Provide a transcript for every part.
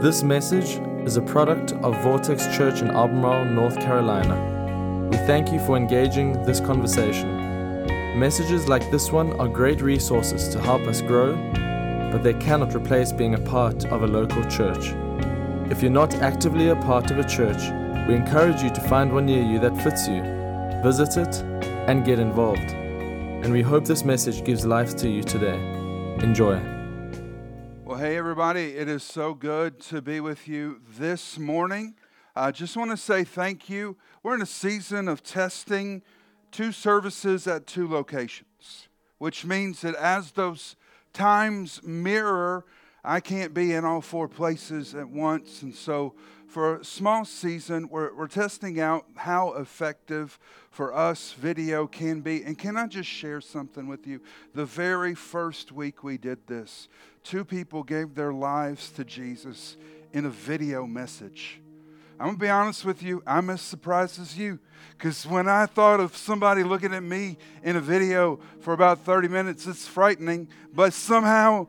This message is a product of Vortex Church in Albemarle, North Carolina. We thank you for engaging this conversation. Messages like this one are great resources to help us grow, but they cannot replace being a part of a local church. If you're not actively a part of a church, we encourage you to find one near you that fits you. Visit it and get involved. And we hope this message gives life to you today. Enjoy. Well, hey everybody, it is so good to be with you this morning. I just want to say thank you. We're in a season of testing 2 services at 2 locations, which means that as those times mirror, I can't be in all 4 places at once. And so for a small season, we're testing out how effective for us video can be. And can I just share something with you? The very first week we did this, 2 people gave their lives to Jesus in a video message. I'm going to be honest with you, I'm as surprised as you. Because when I thought of somebody looking at me in a video for about 30 minutes, it's frightening. But somehow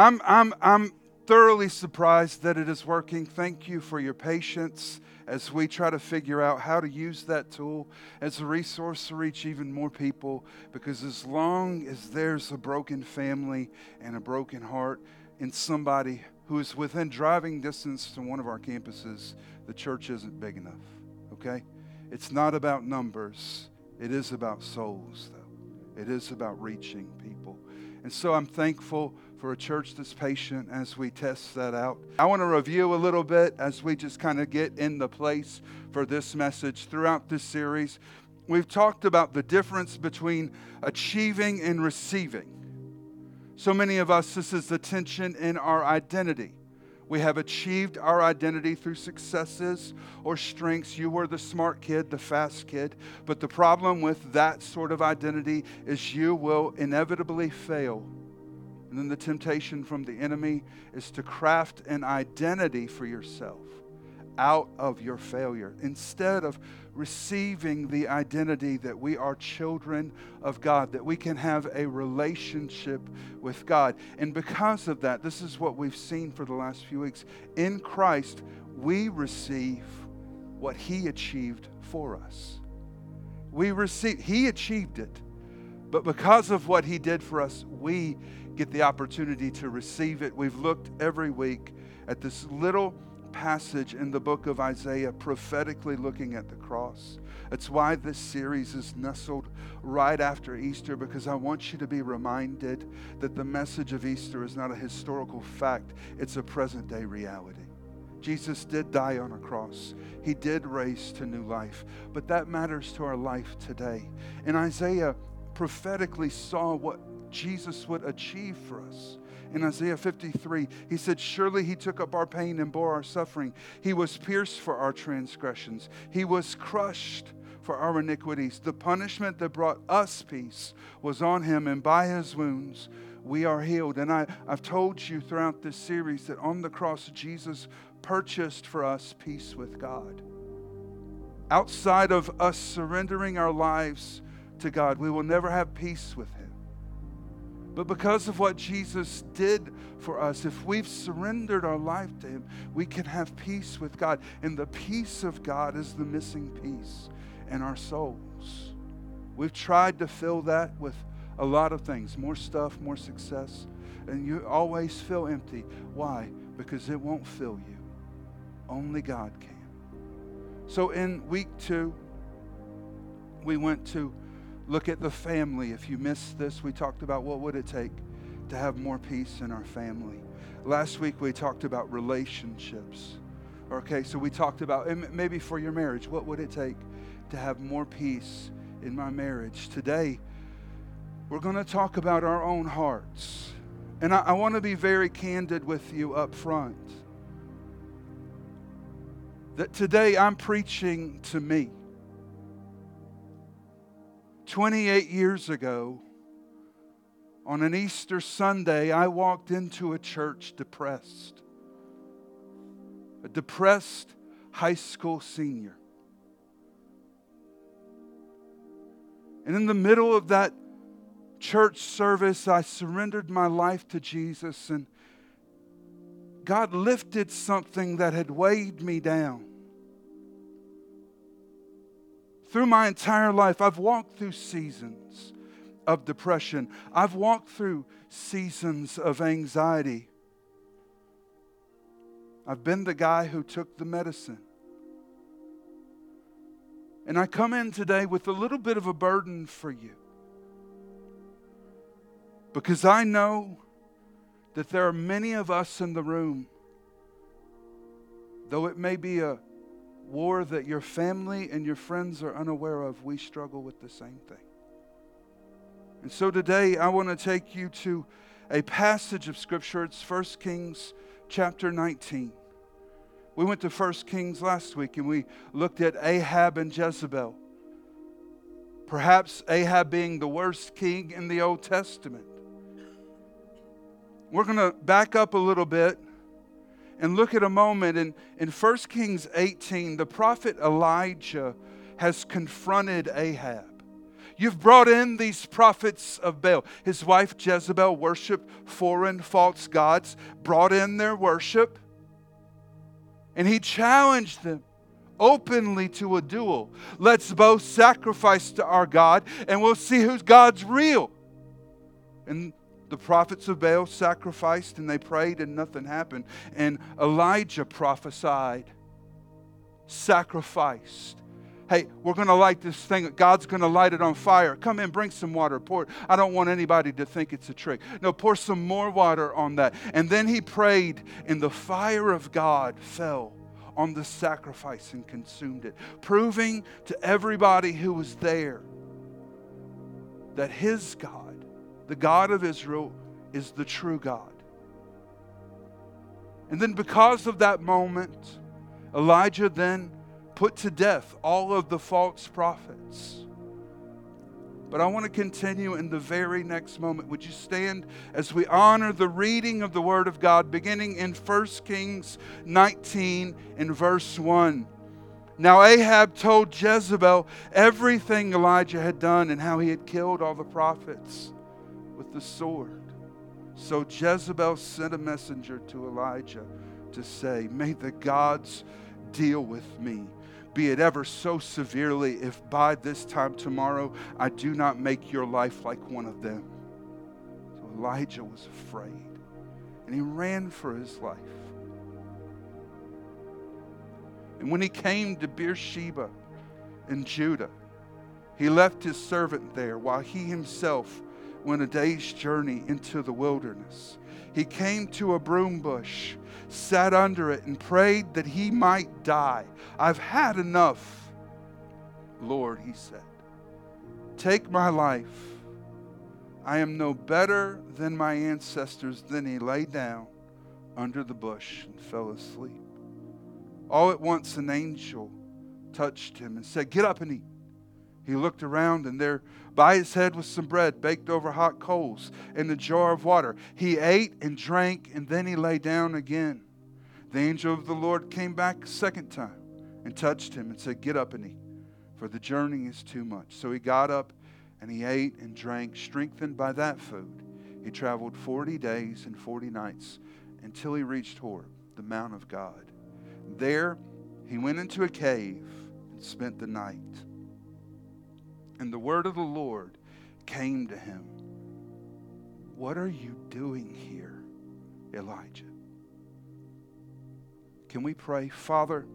I'm thoroughly surprised that it is working. Thank you for your patience as we try to figure out how to use that tool as a resource to reach even more people. Because as long as there's a broken family and a broken heart in somebody who is within driving distance to one of our campuses, the church isn't big enough, okay? It's not about numbers. It is about souls, though. It is about reaching people. And so I'm thankful for a church that's patient as we test that out. I want to review a little bit as we just kind of get in the place for this message. Throughout this series, we've talked about the difference between achieving and receiving. So many of us, this is the tension in our identity. We have achieved our identity through successes or strengths. You were the smart kid, the fast kid. But the problem with that sort of identity is you will inevitably fail. And then the temptation from the enemy is to craft an identity for yourself out of your failure, instead of receiving the identity that we are children of God, that we can have a relationship with God. And because of that, this is what we've seen for the last few weeks. In Christ, we receive what He achieved for us. He achieved it, but because of what He did for us, we get the opportunity to receive it. We've looked every week at this little passage in the book of Isaiah, prophetically looking at the cross. It's why this series is nestled right after Easter, because I want you to be reminded that the message of Easter is not a historical fact, it's a present day reality. Jesus did die on a cross. He did raise to new life, but that matters to our life today. And Isaiah prophetically saw what Jesus would achieve for us. In Isaiah 53, he said, "Surely He took up our pain and bore our suffering. He was pierced for our transgressions. He was crushed for our iniquities. The punishment that brought us peace was on Him, and by His wounds we are healed." And I've told you throughout this series that on the cross, Jesus purchased for us peace with God. Outside of us surrendering our lives to God, we will never have peace with Him. But because of what Jesus did for us, if we've surrendered our life to Him, we can have peace with God. And the peace of God is the missing piece in our souls. We've tried to fill that with a lot of things, more stuff, more success, and you always feel empty. Why? Because it won't fill you. Only God can. So in week 2, we went to look at the family. If you missed this, we talked about what would it take to have more peace in our family. Last week, we talked about relationships. Okay, so we talked about, maybe for your marriage, what would it take to have more peace in my marriage? Today, we're going to talk about our own hearts. And I want to be very candid with you up front. That today, I'm preaching to me. 28 years ago, on an Easter Sunday, I walked into a church depressed. A depressed high school senior. And in the middle of that church service, I surrendered my life to Jesus, and God lifted something that had weighed me down. Through my entire life, I've walked through seasons of depression. I've walked through seasons of anxiety. I've been the guy who took the medicine. And I come in today with a little bit of a burden for you. Because I know that there are many of us in the room, though it may be a war that your family and your friends are unaware of, we struggle with the same thing. And so today I want to take you to a passage of Scripture. It's 1 Kings chapter 19. We went to 1 Kings last week and we looked at Ahab and Jezebel. Perhaps Ahab being the worst king in the Old Testament. We're going to back up a little bit and look at a moment. In 1 Kings 18, the prophet Elijah has confronted Ahab. You've brought in these prophets of Baal. His wife Jezebel worshiped foreign false gods, brought in their worship, and he challenged them openly to a duel. Let's both sacrifice to our God, and we'll see whose God's real. And the prophets of Baal sacrificed, and they prayed, and nothing happened. And Elijah prophesied, sacrificed. Hey, we're going to light this thing. God's going to light it on fire. Come in, bring some water. Pour it. I don't want anybody to think it's a trick. No, pour some more water on that. And then he prayed, and the fire of God fell on the sacrifice and consumed it, proving to everybody who was there that his God, the God of Israel, is the true God. And then because of that moment, Elijah then put to death all of the false prophets. But I want to continue in the very next moment. Would you stand as we honor the reading of the Word of God, beginning in 1 Kings 19 in verse 1. Now Ahab told Jezebel everything Elijah had done and how he had killed all the prophets with the sword. So Jezebel sent a messenger to Elijah to say, "May the gods deal with me, be it ever so severely, if by this time tomorrow I do not make your life like one of them." So Elijah was afraid, and he ran for his life. And when he came to Beersheba in Judah, he left his servant there while he himself went a day's journey into the wilderness. He came to a broom bush, sat under it, and prayed that he might die. "I've had enough, Lord," he said. "Take my life. I am no better than my ancestors." Then he lay down under the bush and fell asleep. All at once an angel touched him and said, "Get up and eat." He looked around, and there by his head was some bread baked over hot coals and a jar of water. He ate and drank, and then he lay down again. The angel of the Lord came back a second time and touched him and said, "Get up and eat, for the journey is too much." So he got up and he ate and drank. Strengthened by that food, he traveled 40 days and 40 nights until he reached Horeb, the Mount of God. There he went into a cave and spent the night. And the word of the Lord came to him. "What are you doing here, Elijah?" Can we pray? Father,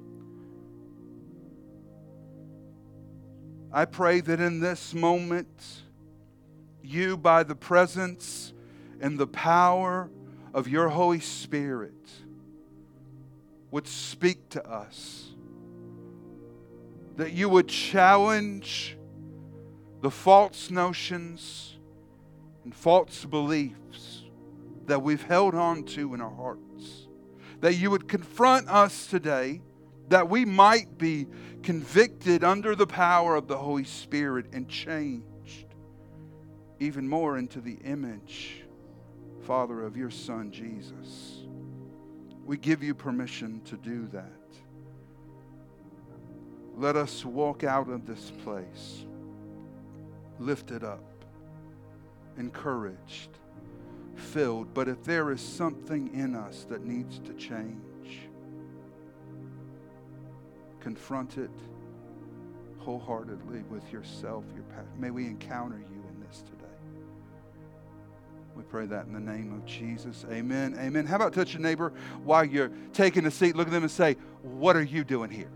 I pray that in this moment, you, by the presence and the power of your Holy Spirit, would speak to us. That you would challenge the false notions and false beliefs that we've held on to in our hearts. That you would confront us today, that we might be convicted under the power of the Holy Spirit and changed even more into the image, Father, of your Son, Jesus. We give you permission to do that. Let us walk out of this place lifted up, encouraged, filled, but if there is something in us that needs to change, confront it wholeheartedly with yourself, your past. May we encounter you in this today. We pray that in the name of Jesus. Amen. Amen. How about touch your neighbor while you're taking a seat? Look at them and say, what are you doing here?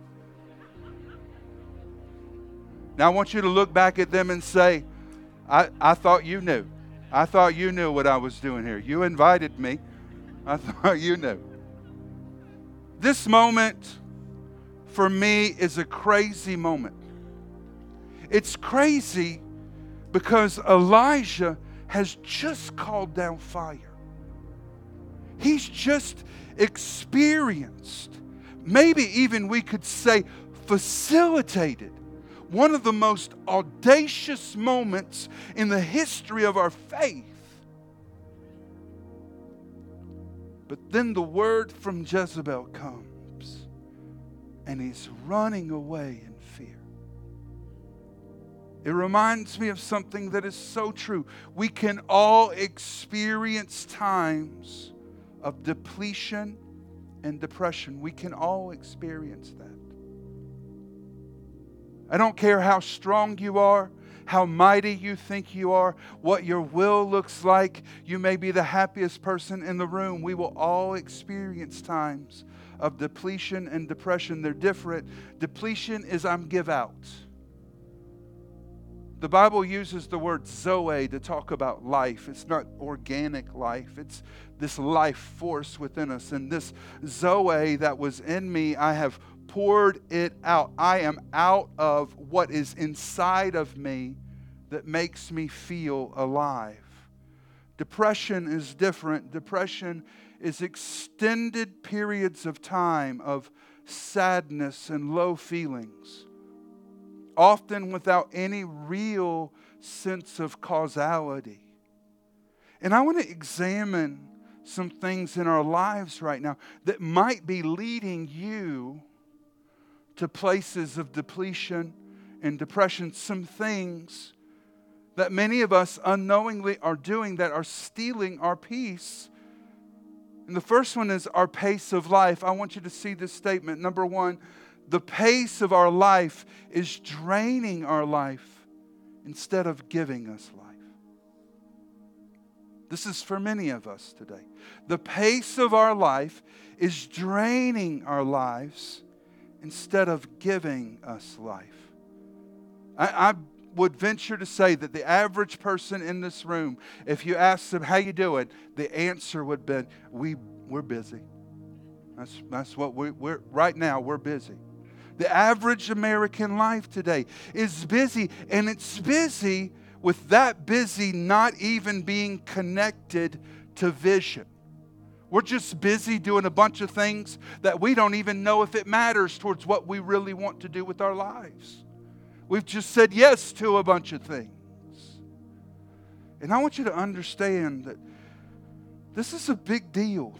Now I want you to look back at them and say, I thought you knew. I thought you knew what I was doing here. You invited me. I thought you knew. This moment for me is a crazy moment. It's crazy because Elijah has just called down fire. He's just experienced, maybe even we could say facilitated, one of the most audacious moments in the history of our faith. But then the word from Jezebel comes, and he's running away in fear. It reminds me of something that is so true. We can all experience times of depletion and depression. We can all experience that. I don't care how strong you are, how mighty you think you are, what your will looks like. You may be the happiest person in the room. We will all experience times of depletion and depression. They're different. Depletion is I'm give out. The Bible uses the word Zoe to talk about life. It's not organic life. It's this life force within us. And this Zoe that was in me, I have poured it out. I am out of what is inside of me that makes me feel alive. Depression is different. Depression is extended periods of time of sadness and low feelings, often without any real sense of causality. And I want to examine some things in our lives right now that might be leading you to places of depletion and depression. Some things that many of us unknowingly are doing that are stealing our peace. And the first one is our pace of life. I want you to see this statement. Number one, the pace of our life is draining our life instead of giving us life. This is for many of us today. The pace of our life is draining our lives instead of giving us life. I would venture to say that the average person in this room, if you ask them, how you doing? The answer would be, we're busy. That's what we're right now, we're busy. The average American life today is busy, and it's busy with that busy not even being connected to vision. We're just busy doing a bunch of things that we don't even know if it matters towards what we really want to do with our lives. We've just said yes to a bunch of things. And I want you to understand that this is a big deal.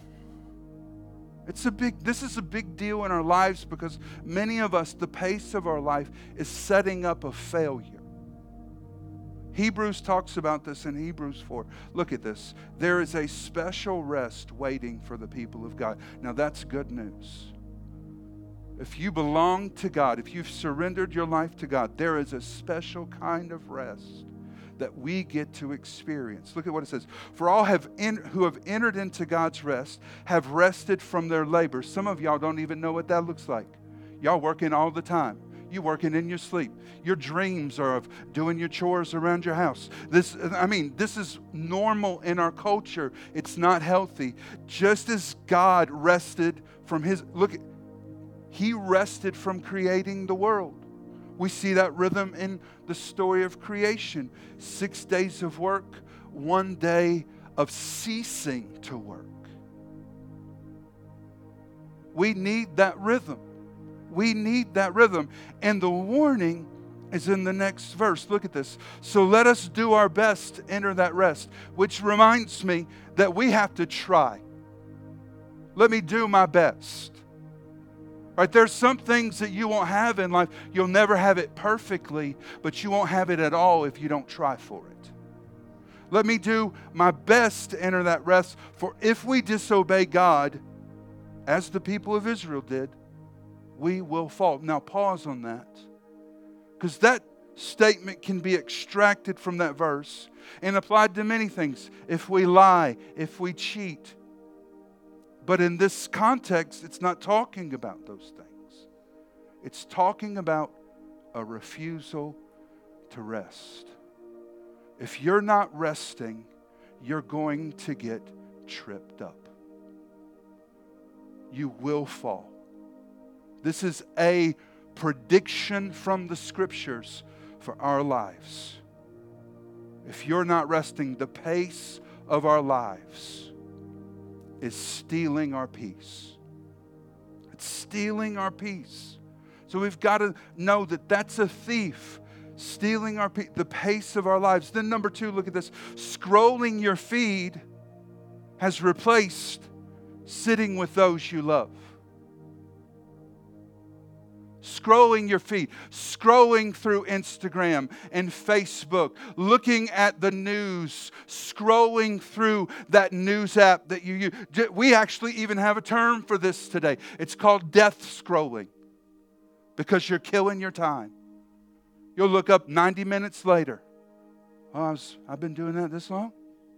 This is a big deal in our lives because many of us, the pace of our life is setting up a failure. Hebrews talks about this in Hebrews 4. Look at this. There is a special rest waiting for the people of God. Now that's good news. If you belong to God, if you've surrendered your life to God, there is a special kind of rest that we get to experience. Look at what it says. For all who have entered into God's rest have rested from their labor. Some of y'all don't even know what that looks like. Y'all working all the time. You're working in your sleep. Your dreams are of doing your chores around your house. This is normal in our culture. It's not healthy. Just as God rested from He rested from creating the world. We see that rhythm in the story of creation. 6 days of work, 1 day of ceasing to work. We need that rhythm. We need that rhythm. And the warning is in the next verse. Look at this. So let us do our best to enter that rest, which reminds me that we have to try. Let me do my best. Right? There's some things that you won't have in life. You'll never have it perfectly, but you won't have it at all if you don't try for it. Let me do my best to enter that rest. For if we disobey God, as the people of Israel did, we will fall. Now pause on that, because that statement can be extracted from that verse and applied to many things. If we lie, if we cheat. But in this context, it's not talking about those things. It's talking about a refusal to rest. If you're not resting, you're going to get tripped up. You will fall. This is a prediction from the Scriptures for our lives. If you're not resting, the pace of our lives is stealing our peace. It's stealing our peace. So we've got to know that that's a thief, stealing our the pace of our lives. Then number 2, look at this. Scrolling your feed has replaced sitting with those you love. Scrolling your feed, scrolling through Instagram and Facebook, looking at the news, scrolling through that news app that you use. We actually even have a term for this today. It's called death scrolling, because you're killing your time. You'll look up 90 minutes later. Oh, I've been doing that this long?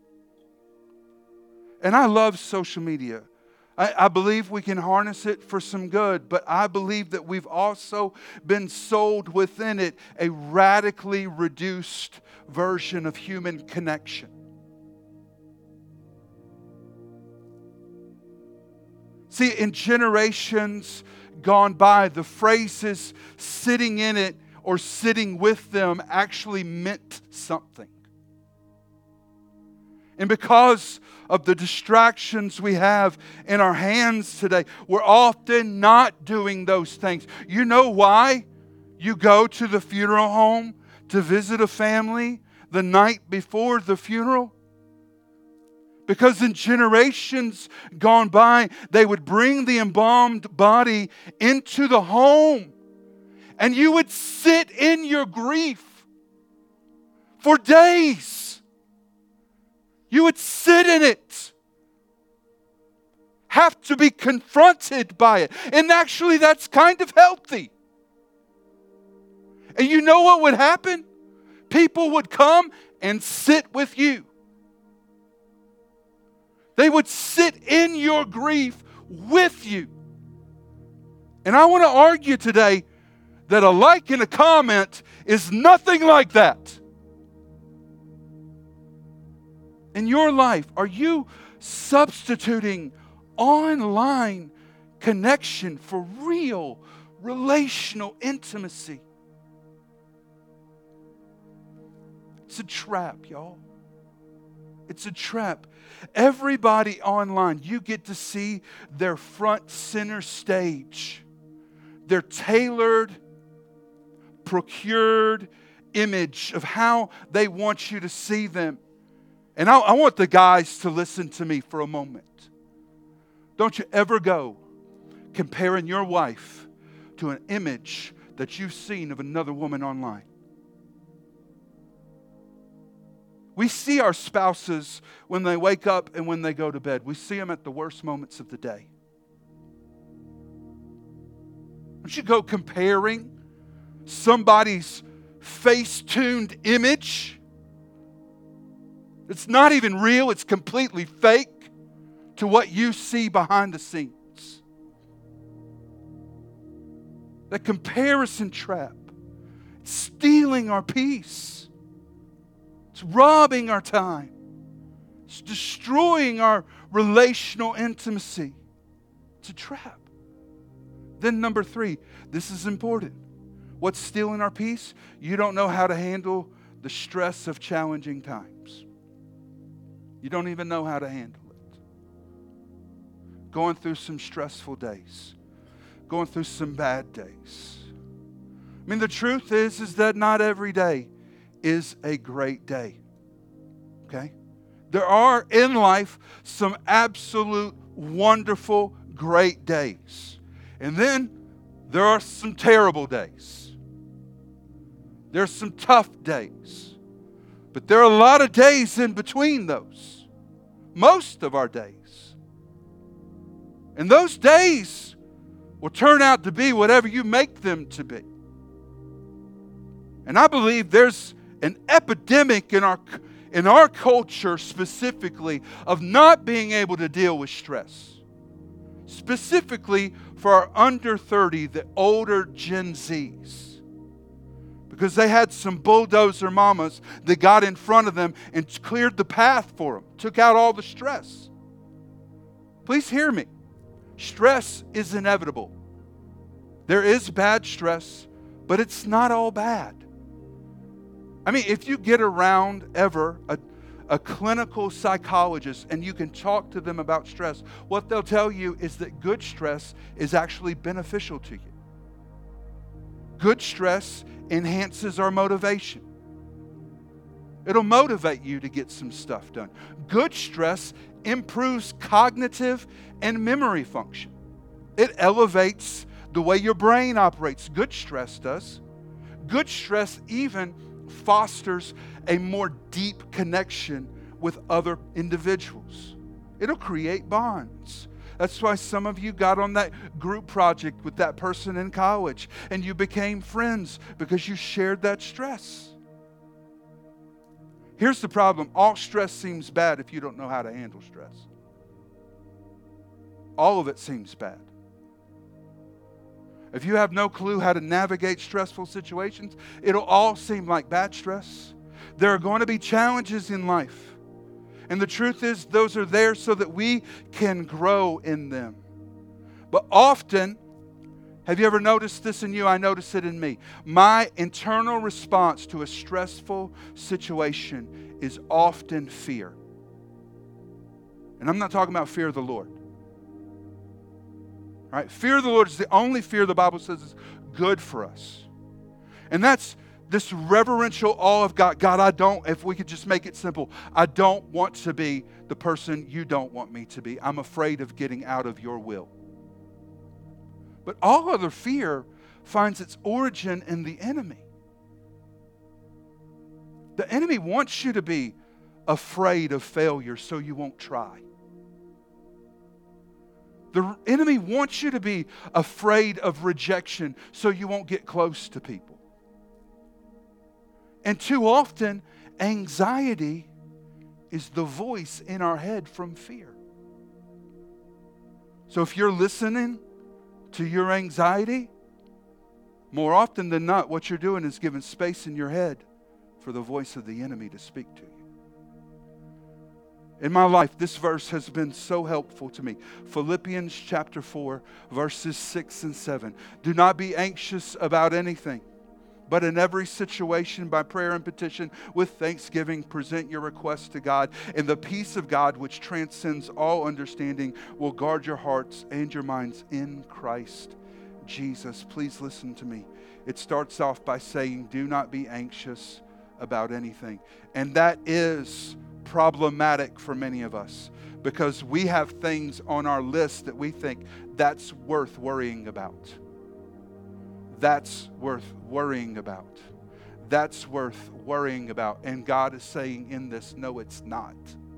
And I love social media. I believe we can harness it for some good, but I believe that we've also been sold within it a radically reduced version of human connection. See, in generations gone by, the phrases sitting in it or sitting with them actually meant something. And because of the distractions we have in our hands today, we're often not doing those things. You know why you go to the funeral home to visit a family the night before the funeral? Because in generations gone by, they would bring the embalmed body into the home, and you would sit in your grief for days. You would sit in it, have to be confronted by it. And actually, that's kind of healthy. And you know what would happen? People would come and sit with you. They would sit in your grief with you. And I want to argue today that a like and a comment is nothing like that. In your life, are you substituting online connection for real relational intimacy? It's a trap, y'all. It's a trap. Everybody online, you get to see their front center stage, their tailored, procured image of how they want you to see them. And I want the guys to listen to me for a moment. Don't you ever go comparing your wife to an image that you've seen of another woman online. We see our spouses when they wake up and when they go to bed. We see them at the worst moments of the day. Don't you go comparing somebody's face-tuned image. It's not even real. It's completely fake to what you see behind the scenes. The comparison trap. It's stealing our peace. It's robbing our time. It's destroying our relational intimacy. It's a trap. Then number 3, this is important. What's stealing our peace? You don't know how to handle the stress of challenging times. You don't even know how to handle it. Going through some stressful days. Going through some bad days. I mean, the truth is that not every day is a great day. Okay? There are in life some absolute wonderful great days. And then there are some terrible days. There's some tough days. But there are a lot of days in between those. Most of our days. And those days will turn out to be whatever you make them to be. And I believe there's an epidemic in our culture specifically of not being able to deal with stress. Specifically for our under 30, the older Gen Zs. Because they had some bulldozer mamas that got in front of them and cleared the path for them. Took out all the stress. Please hear me. Stress is inevitable. There is bad stress, but it's not all bad. I mean, if you get around ever a clinical psychologist and you can talk to them about stress, what they'll tell you is that good stress is actually beneficial to you. Good stress enhances our motivation. It'll motivate you to get some stuff done. Good stress improves cognitive and memory function. It elevates the way your brain operates. Good stress does. Good stress even fosters a more deep connection with other individuals. It'll create bonds. That's why some of you got on that group project with that person in college and you became friends because you shared that stress. Here's the problem. All stress seems bad if you don't know how to handle stress. All of it seems bad. If you have no clue how to navigate stressful situations, it'll all seem like bad stress. There are going to be challenges in life. And the truth is, those are there so that we can grow in them. But often, have you ever noticed this in you? I notice it in me. My internal response to a stressful situation is often fear. And I'm not talking about fear of the Lord. All right? Fear of the Lord is the only fear the Bible says is good for us. And that's this reverential awe of God. God, if we could just make it simple, I don't want to be the person you don't want me to be. I'm afraid of getting out of your will. But all other fear finds its origin in the enemy. The enemy wants you to be afraid of failure so you won't try. The enemy wants you to be afraid of rejection so you won't get close to people. And too often, anxiety is the voice in our head from fear. So if you're listening to your anxiety, more often than not, what you're doing is giving space in your head for the voice of the enemy to speak to you. In my life, this verse has been so helpful to me. Philippians chapter 4, verses 6 and 7. Do not be anxious about anything, but in every situation, by prayer and petition, with thanksgiving, present your requests to God. And the peace of God, which transcends all understanding, will guard your hearts and your minds in Christ Jesus. Please listen to me. It starts off by saying, do not be anxious about anything. And that is problematic for many of us because we have things on our list that we think that's worth worrying about. That's worth worrying about. That's worth worrying about. And God is saying in this, no, it's not.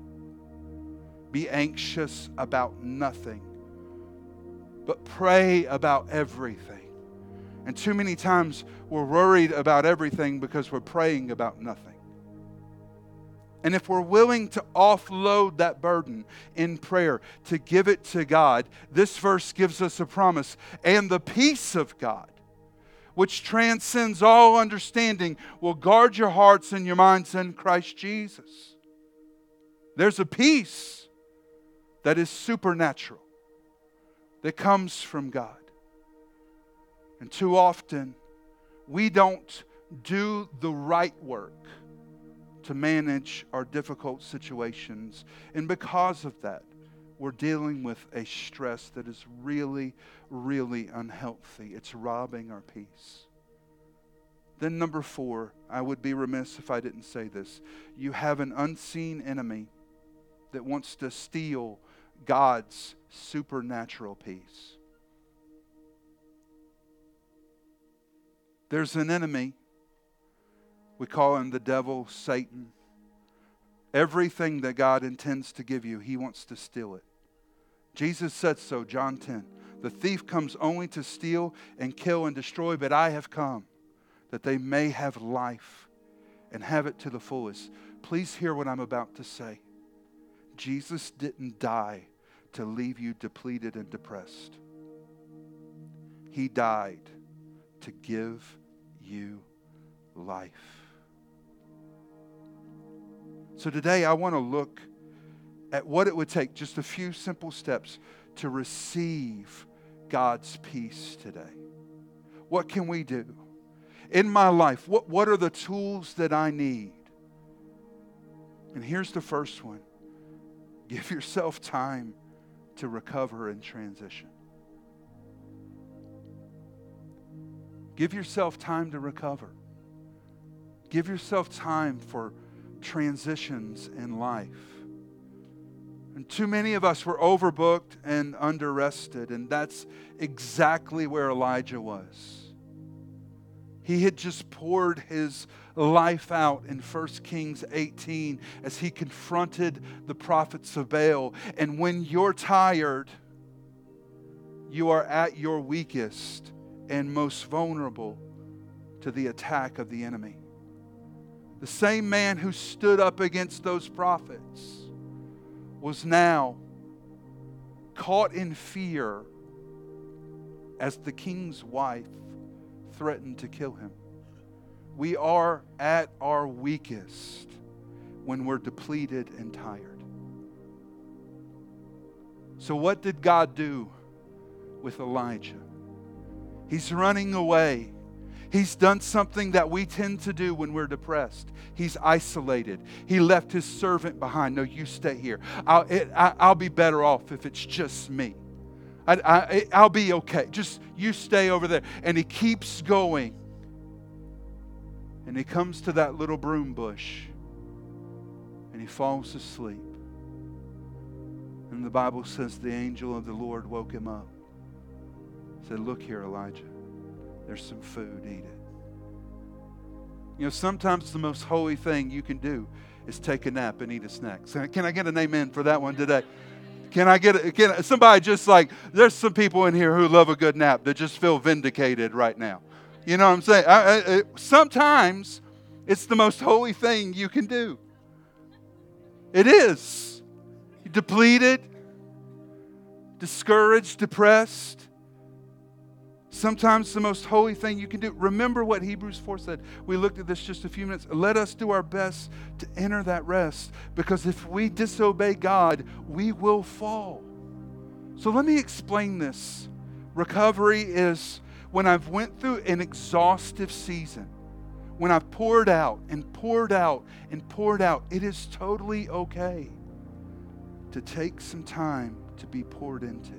Be anxious about nothing, but pray about everything. And too many times we're worried about everything because we're praying about nothing. And if we're willing to offload that burden in prayer, to give it to God, this verse gives us a promise. And the peace of God, which transcends all understanding, will guard your hearts and your minds in Christ Jesus. There's a peace that is supernatural, that comes from God. And too often, we don't do the right work to manage our difficult situations. And because of that, we're dealing with a stress that is really, really unhealthy. It's robbing our peace. Then number 4, I would be remiss if I didn't say this. You have an unseen enemy that wants to steal God's supernatural peace. There's an enemy. We call him the devil, Satan. Everything that God intends to give you, He wants to steal it. Jesus said so, John 10. The thief comes only to steal and kill and destroy, but I have come that they may have life and have it to the fullest. Please hear what I'm about to say. Jesus didn't die to leave you depleted and depressed. He died to give you life. So today I want to look at what it would take, just a few simple steps to receive God's peace today. What can we do? In my life, what are the tools that I need? And here's the first one. Give yourself time to recover and transition. Give yourself time to recover. Give yourself time for transitions in life. And too many of us were overbooked and under-rested, and that's exactly where Elijah was. He had just poured his life out in 1 Kings 18 as he confronted the prophets of Baal. And when you're tired, you are at your weakest and most vulnerable to the attack of the enemy. The same man who stood up against those prophets was now caught in fear as the king's wife threatened to kill him. We are at our weakest when we're depleted and tired. So what did God do with Elijah? He's running away. He's done something that we tend to do when we're depressed. He's isolated. He left his servant behind. No, you stay here. I'll be better off if it's just me. I'll be okay. Just you stay over there. And he keeps going. And he comes to that little broom bush. And he falls asleep. And the Bible says the angel of the Lord woke him up. Said, look here, Elijah. There's some food, eat it. You know, sometimes the most holy thing you can do is take a nap and eat a snack. So can I get an amen for that one today? Can somebody just like, there's some people in here who love a good nap that just feel vindicated right now. You know what I'm saying? Sometimes it's the most holy thing you can do. It is. You're depleted, discouraged, depressed. Sometimes the most holy thing you can do. Remember what Hebrews 4 said. We looked at this just a few minutes. Let us do our best to enter that rest, because if we disobey God, we will fall. So let me explain this. Recovery is when I've went through an exhaustive season, when I've poured out and poured out and poured out. It is totally okay to take some time to be poured into.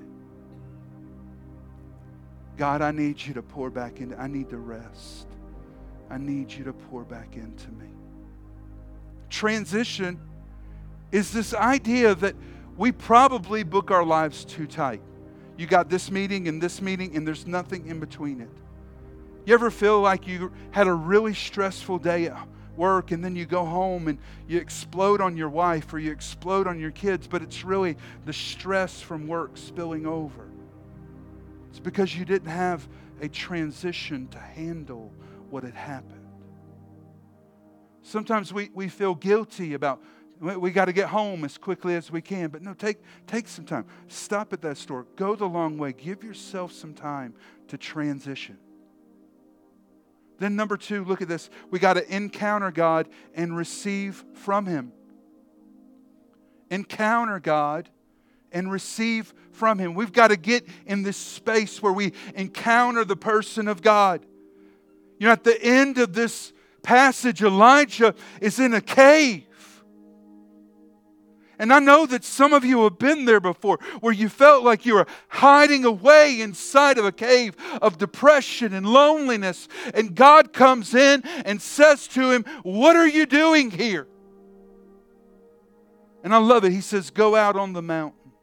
God, I need you to pour back into. I need to rest. I need you to pour back into me. Transition is this idea that we probably book our lives too tight. You got this meeting and there's nothing in between it. You ever feel like you had a really stressful day at work and then you go home and you explode on your wife or you explode on your kids, but it's really the stress from work spilling over? It's because you didn't have a transition to handle what had happened. Sometimes we feel guilty about, we got to get home as quickly as we can. But no, take some time. Stop at that store. Go the long way. Give yourself some time to transition. Then number 2, look at this. We got to encounter God and receive from Him. Encounter God and receive from Him. We've got to get in this space where we encounter the person of God. You know, at the end of this passage, Elijah is in a cave. And I know that some of you have been there before, where you felt like you were hiding away inside of a cave of depression and loneliness. And God comes in and says to him, "What are you doing here?" And I love it. He says, "Go out on the mountain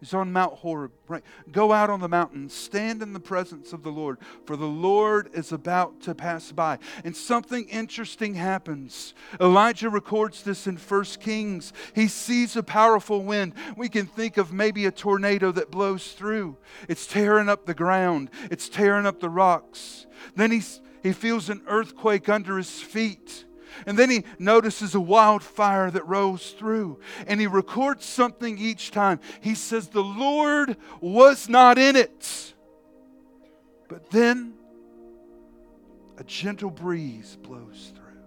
He's on Mount Horeb. Right? Go out on the mountain. Stand in the presence of the Lord, for the Lord is about to pass by. And something interesting happens. Elijah records this in 1 Kings. He sees a powerful wind. We can think of maybe a tornado that blows through. It's tearing up the ground. It's tearing up the rocks. Then he feels an earthquake under his feet. And then he notices a wildfire that rose through. And he records something each time. He says, the Lord was not in it. But then a gentle breeze blows through.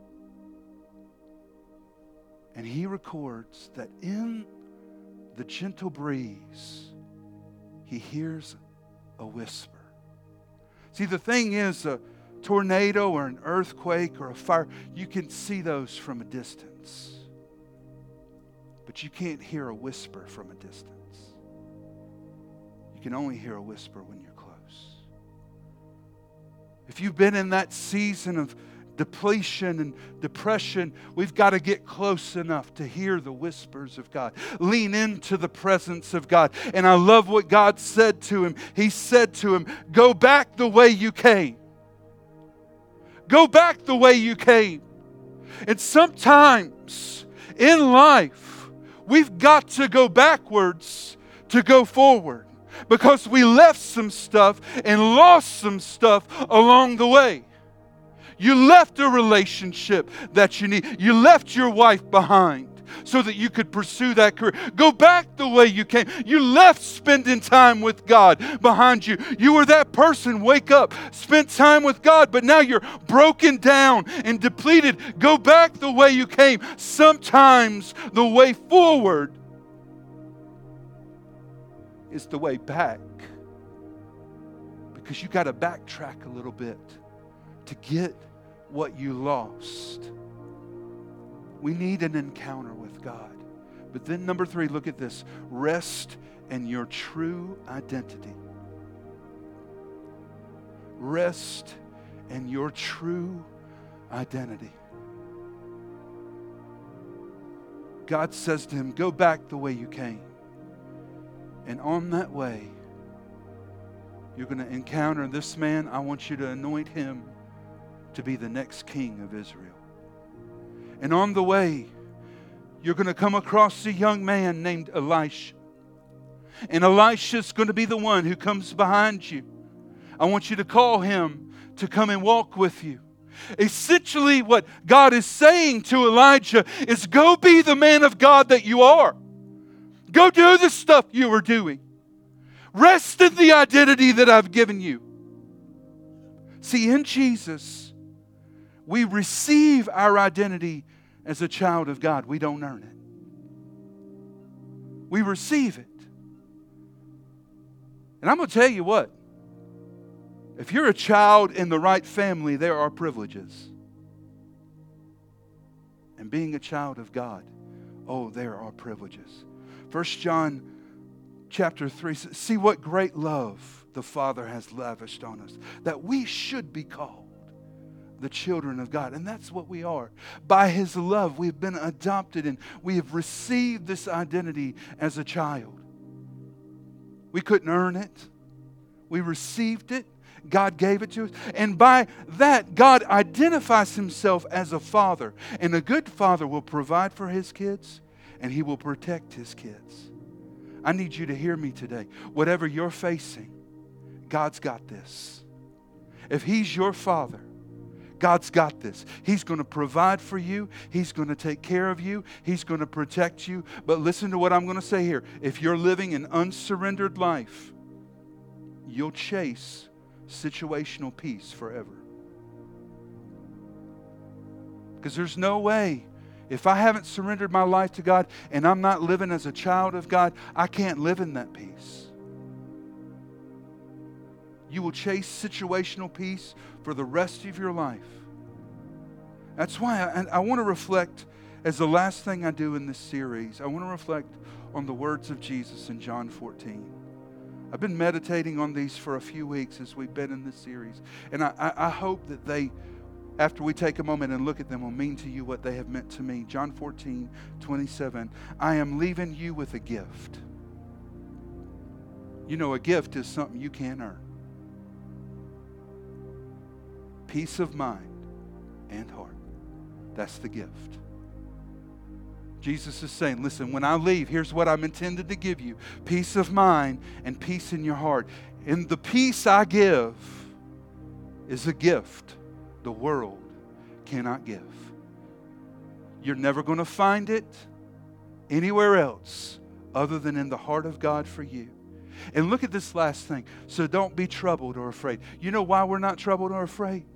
And he records that in the gentle breeze, he hears a whisper. See, the thing is, tornado or an earthquake or a fire, you can see those from a distance. But you can't hear a whisper from a distance. You can only hear a whisper when you're close. If you've been in that season of depletion and depression, we've got to get close enough to hear the whispers of God. Lean into the presence of God. And I love what God said to him. He said to him, go back the way you came. Go back the way you came. And sometimes in life, we've got to go backwards to go forward because we left some stuff and lost some stuff along the way. You left a relationship that you need. You left your wife behind so that you could pursue that career. Go back the way you came. You left spending time with God behind you. You were that person. Wake up. Spent time with God, but now you're broken down and depleted. Go back the way you came. Sometimes the way forward is the way back. Because you got to backtrack a little bit to get what you lost. We need an encounter with God. But then number 3, look at this. Rest in your true identity. Rest in your true identity. God says to him, go back the way you came. And on that way, you're going to encounter this man. I want you to anoint him to be the next king of Israel. And on the way, you're going to come across a young man named Elisha. And Elisha's going to be the one who comes behind you. I want you to call him to come and walk with you. Essentially, what God is saying to Elijah is go be the man of God that you are. Go do the stuff you were doing. Rest in the identity that I've given you. See, in Jesus, we receive our identity as a child of God. We don't earn it. We receive it. And I'm going to tell you what. If you're a child in the right family, there are privileges. And being a child of God, oh, there are privileges. 1 John chapter 3 says, see what great love the Father has lavished on us, that we should be called the children of God. And that's what we are. By His love, we've been adopted and we have received this identity as a child. We couldn't earn it. We received it. God gave it to us. And by that, God identifies Himself as a father. And a good father will provide for his kids and he will protect his kids. I need you to hear me today. Whatever you're facing, God's got this. If He's your father, God's got this. He's going to provide for you. He's going to take care of you. He's going to protect you. But listen to what I'm going to say here. If you're living an unsurrendered life, you'll chase situational peace forever. Because there's no way, if I haven't surrendered my life to God and I'm not living as a child of God, I can't live in that peace. You will chase situational peace for the rest of your life. That's why I want to reflect, as the last thing I do in this series, I want to reflect on the words of Jesus in John 14. I've been meditating on these for a few weeks as we've been in this series. And I hope that they, after we take a moment and look at them, will mean to you what they have meant to me. John 14:27. I am leaving you with a gift. You know, a gift is something you can't earn. Peace of mind and heart. That's the gift. Jesus is saying, listen, when I leave, here's what I'm intended to give you. Peace of mind and peace in your heart. And the peace I give is a gift the world cannot give. You're never going to find it anywhere else other than in the heart of God for you. And look at this last thing. So don't be troubled or afraid. You know why we're not troubled or afraid?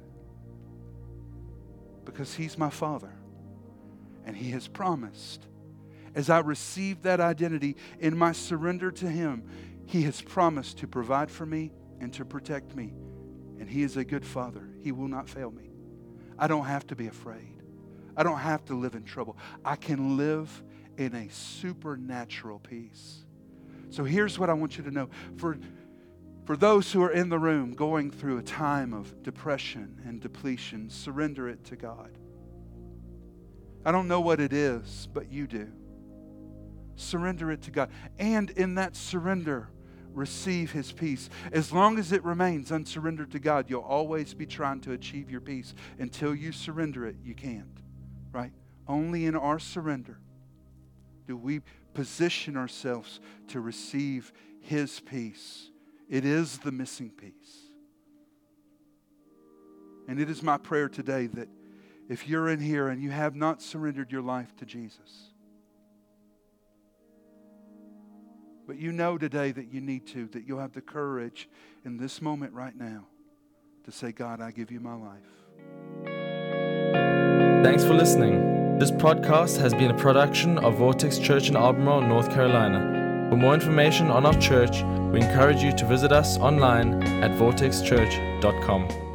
Because He's my Father. And He has promised, as I receive that identity in my surrender to Him, He has promised to provide for me and to protect me. And He is a good Father. He will not fail me. I don't have to be afraid. I don't have to live in trouble. I can live in a supernatural peace. So here's what I want you to know. For those who are in the room going through a time of depression and depletion, surrender it to God. I don't know what it is, but you do. Surrender it to God. And in that surrender, receive His peace. As long as it remains unsurrendered to God, you'll always be trying to achieve your peace. Until you surrender it, you can't. Right? Only in our surrender do we position ourselves to receive His peace. It is the missing piece. And it is my prayer today that if you're in here and you have not surrendered your life to Jesus, but you know today that you need to, that you'll have the courage in this moment right now to say, God, I give you my life. Thanks for listening. This podcast has been a production of Vortex Church in Albemarle, North Carolina. For more information on our church, we encourage you to visit us online at vortexchurch.com.